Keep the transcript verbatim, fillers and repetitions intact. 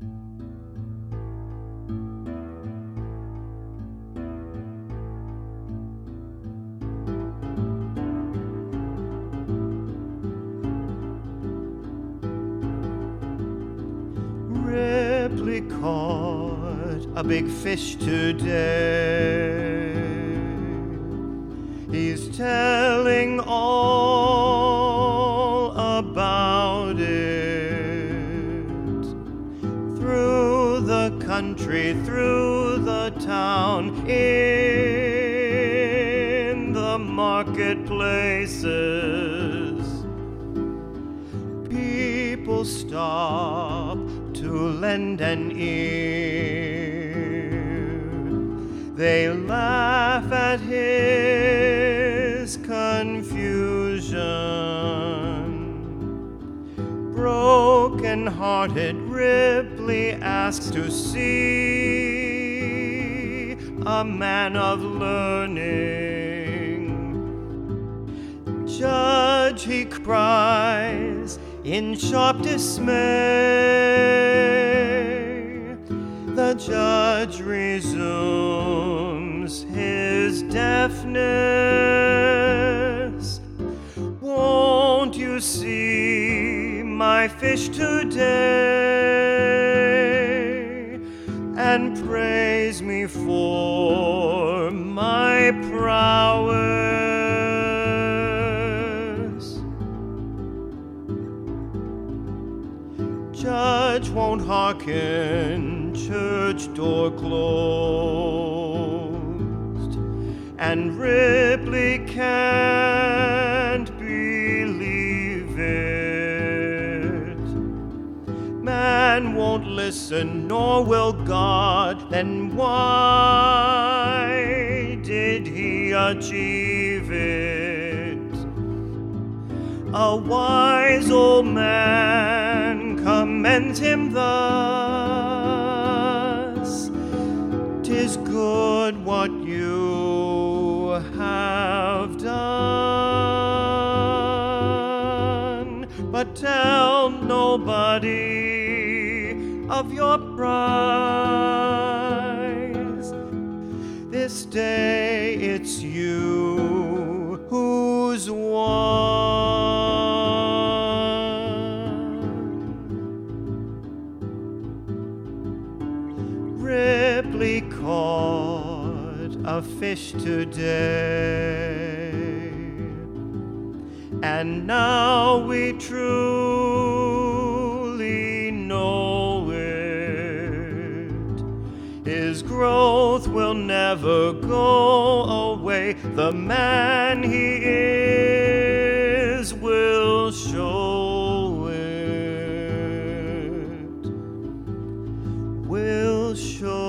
Ripley caught a big fish today. He's telling all about it. Through the country, through the town, in the marketplaces, people stop to lend an ear. They laugh at his confusion. Broken-hearted Ripley asks to see a man of learning. Judge, he cries in sharp dismay. The judge resumes his deafness. Won't you see my fish today and praise me for my prowess? Judge won't hearken, church door closed, and Ripley can't believe it. Man won't listen, nor will God, then why did he achieve it? A wise old man commends him thus: "'Tis good what you have done, but tell nobody of your prize. This day it's you who's won." Ripley caught a fish today, and now we truly know it. His growth will never go away. The man he is will show it, will show